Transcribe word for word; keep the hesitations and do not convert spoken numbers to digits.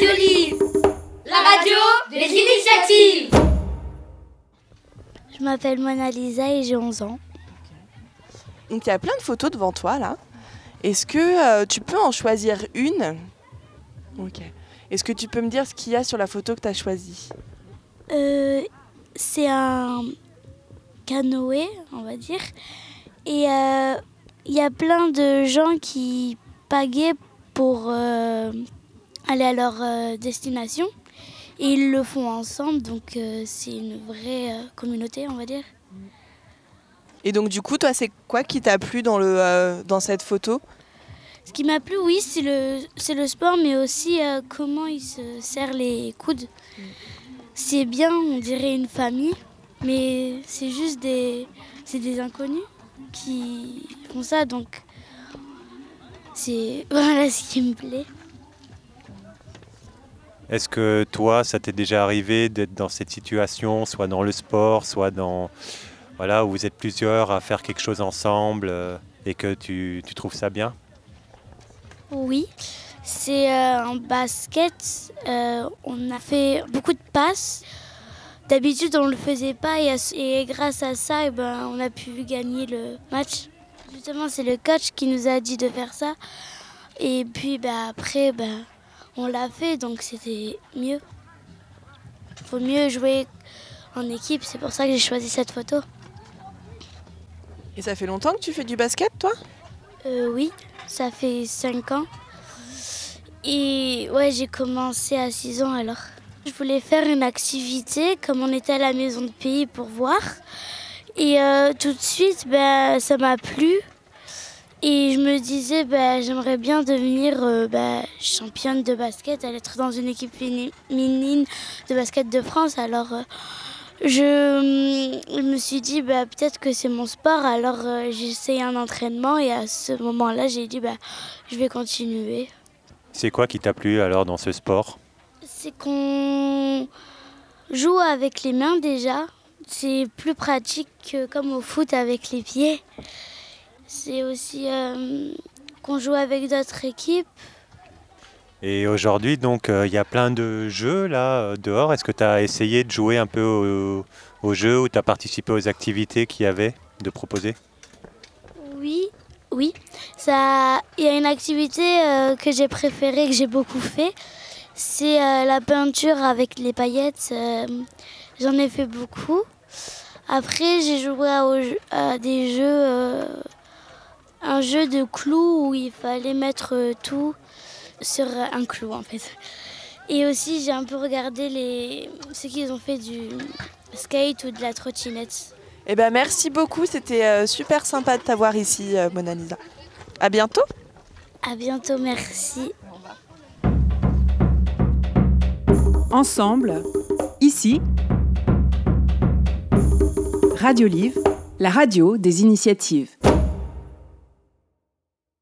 Radio Live, la radio des initiatives. Je m'appelle Mona Lisa et j'ai onze ans. Donc il y a plein de photos devant toi là. Est-ce que euh, tu peux en choisir une ? Ok. Est-ce que tu peux me dire ce qu'il y a sur la photo que tu as choisie ? Euh, c'est un canoë, on va dire. Et il euh, y a plein de gens qui pagaient pour euh, aller à leur euh, destination. Et ils le font ensemble, donc euh, c'est une vraie euh, communauté, on va dire. Et donc du coup, toi, c'est quoi qui t'a plu dans, le, euh, dans cette photo ? Ce qui m'a plu, oui, c'est le, c'est le sport, mais aussi euh, comment ils se serrent les coudes. C'est bien, on dirait une famille, mais c'est juste des, c'est des inconnus qui font ça, donc c'est voilà ce qui me plaît. Est-ce que toi, ça t'est déjà arrivé d'être dans cette situation, soit dans le sport, soit dans... Voilà, où vous êtes plusieurs à faire quelque chose ensemble euh, et que tu, tu trouves ça bien ? Oui, c'est euh, en basket, euh, on a fait beaucoup de passes. D'habitude, on ne le faisait pas et, et grâce à ça, et ben, on a pu gagner le match. Justement, c'est le coach qui nous a dit de faire ça. Et puis ben, après, ben, on l'a fait, donc c'était mieux. Il faut mieux jouer en équipe, c'est pour ça que j'ai choisi cette photo. Et ça fait longtemps que tu fais du basket, toi ? Euh, oui, ça fait cinq ans. Et ouais, j'ai commencé à six ans alors. Je voulais faire une activité comme on était à la maison de pays pour voir. Et euh, tout de suite, bah, ça m'a plu. Et je me disais, bah, j'aimerais bien devenir euh, bah, championne de basket, aller être dans une équipe féminine de basket de France. Alors euh, je, je me suis dit, bah, peut-être que c'est mon sport. Alors euh, j'ai essayé un entraînement et à ce moment-là, j'ai dit, bah, je vais continuer. C'est quoi qui t'a plu alors dans ce sport ? C'est qu'on joue avec les mains déjà. C'est plus pratique que comme au foot avec les pieds. C'est aussi euh, qu'on joue avec d'autres équipes. Et aujourd'hui, donc, il euh, y a plein de jeux là euh, dehors. Est-ce que tu as essayé de jouer un peu aux, aux jeux ou tu as participé aux activités qu'il y avait de proposer ? Oui, oui. Ça, il y a une activité euh, que j'ai préférée, que j'ai beaucoup fait. C'est euh, la peinture avec les paillettes. Euh, j'en ai fait beaucoup. Après, j'ai joué à, à des jeux, euh, un jeu de clous où il fallait mettre euh, tout sur un clou en fait. Et aussi, j'ai un peu regardé les, ceux qui ont fait du skate ou de la trottinette. Eh ben, merci beaucoup, c'était euh, super sympa de t'avoir ici, euh, Mona Lisa. À bientôt. À bientôt, merci. Ensemble, ici, Radio Live, la radio des initiatives.